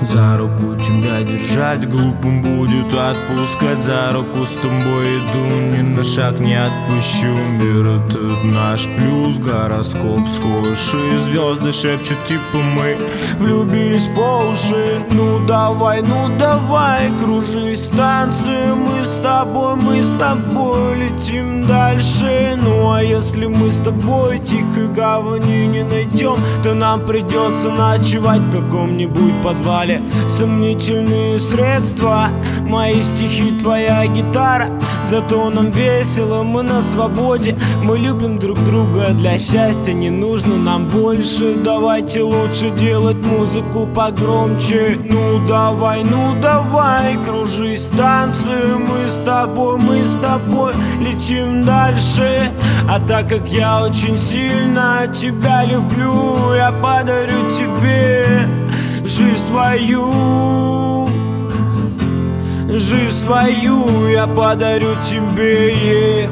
За руку тебя держать глупым будет отпускать. За руку с тобой иду, ни на шаг не отпущу. Мир этот наш плюс, гороскоп схожий. Звезды шепчут типа мы влюбились по уши. Ну давай, кружи станции. Мы с тобой летим дальше. Ну а если мы с тобой тихой гавани не найдем, то нам придется ночевать в каком-нибудь подвале. Сомнительные средства, мои стихи, твоя гитара. Зато нам весело, мы на свободе. Мы любим друг друга, для счастья не нужно нам больше. Давайте лучше делать музыку погромче. Ну давай, кружи станцию. Мы с тобой летим дальше. А так как я очень сильно тебя люблю, я подарю тебе жизнь свою. Жизнь свою я подарю тебе.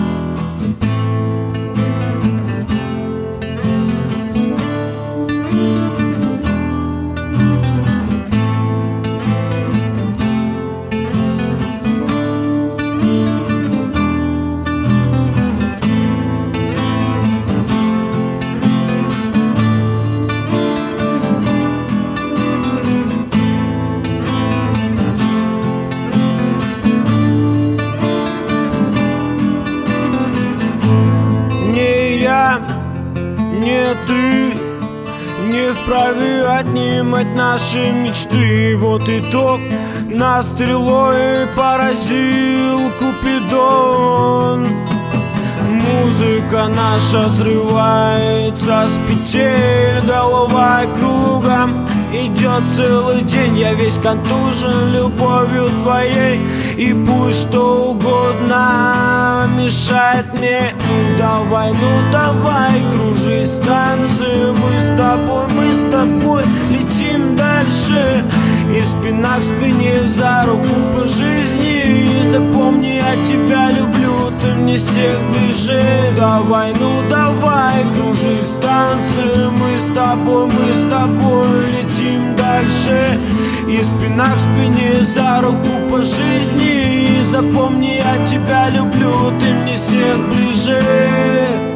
Не ты не вправе отнимать наши мечты. Вот итог, нас стрелой поразил Купидон. Музыка наша срывается с петель, голова кругом идет целый день. Я весь контужен любовью твоей, и пусть что угодно мешает мне. Ну давай, кружи станцию. Мы с тобой летим дальше. И спина к спине, за руку по жизни. И запомни, я тебя люблю, ты мне всех ближе. Давай, кружи станцию. Мы с тобой летим дальше. И спина к спине, за руку по жизни. И запомни, я тебя люблю, ты мне всех ближе.